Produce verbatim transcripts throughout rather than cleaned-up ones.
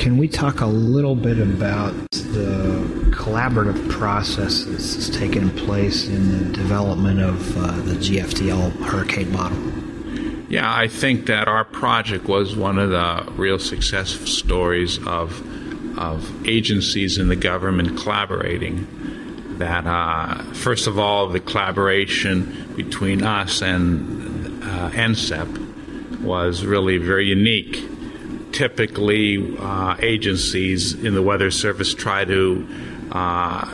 can we talk a little bit about the collaborative process that's taken place in the development of uh, the G F D L hurricane model? Yeah, I think that our project was one of the real success stories of of agencies in the government collaborating. That uh, first of all, the collaboration between us and uh, N C E P was really very unique. Typically, uh, agencies in the Weather Service try to uh,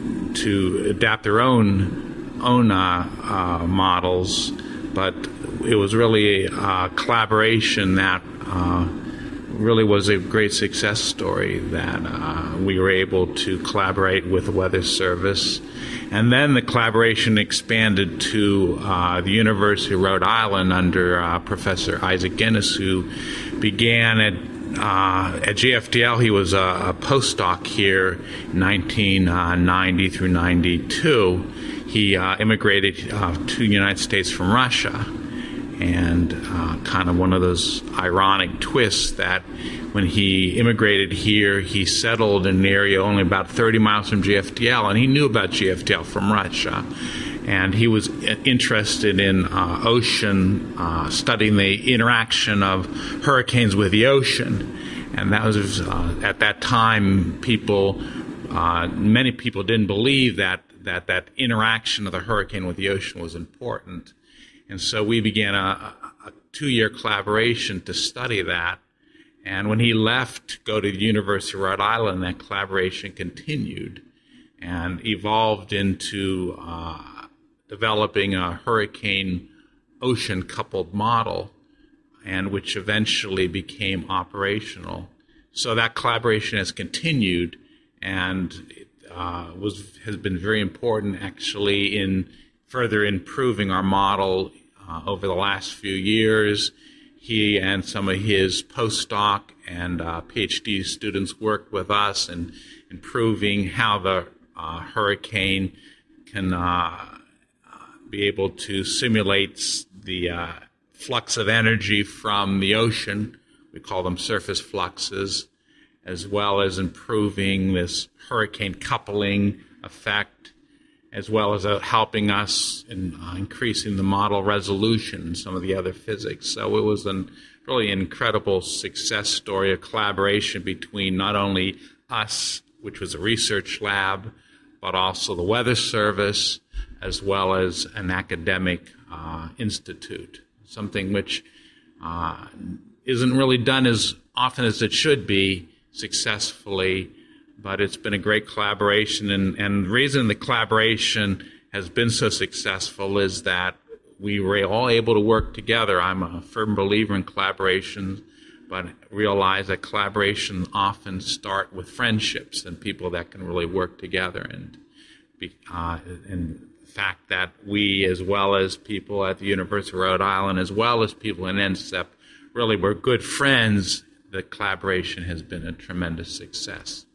to adapt their own own uh, uh, models, but it was really a collaboration that uh, really was a great success story, that uh, we were able to collaborate with the Weather Service. And then the collaboration expanded to uh, the University of Rhode Island under uh, Professor Isaac Guinness, who began at uh, at G F D L. He was a, a postdoc here in nineteen ninety through ninety-two. He uh, immigrated uh, to the United States from Russia. And uh, kind of one of those ironic twists that when he immigrated here, he settled in an area only about thirty miles from G F D L, and he knew about G F D L from Russia. And he was interested in uh, ocean, uh, studying the interaction of hurricanes with the ocean. And that was, uh, at that time, people, uh, many people didn't believe that, that that interaction of the hurricane with the ocean was important. And so we began a, a two-year collaboration to study that. And when he left to go to the University of Rhode Island, that collaboration continued and evolved into uh, developing a hurricane ocean-coupled model, and which eventually became operational. So that collaboration has continued, and it uh, was has been very important, actually, in further improving our model uh, over the last few years. He and some of his postdoc and uh, PhD students worked with us in improving how the uh, hurricane can uh, be able to simulate the uh, flux of energy from the ocean. We call them surface fluxes, as well as improving this hurricane coupling effect, as well as uh, helping us in uh, increasing the model resolution and some of the other physics. So it was a really incredible success story of collaboration between not only us, which was a research lab, but also the Weather Service, as well as an academic uh, institute, something which uh, isn't really done as often as it should be successfully. But it's been a great collaboration, and, and the reason the collaboration has been so successful is that we were all able to work together. I'm a firm believer in collaboration, but realize that collaborations often start with friendships and people that can really work together. And, be, uh, and the fact that we, as well as people at the University of Rhode Island, as well as people in N C E P, really were good friends, the collaboration has been a tremendous success.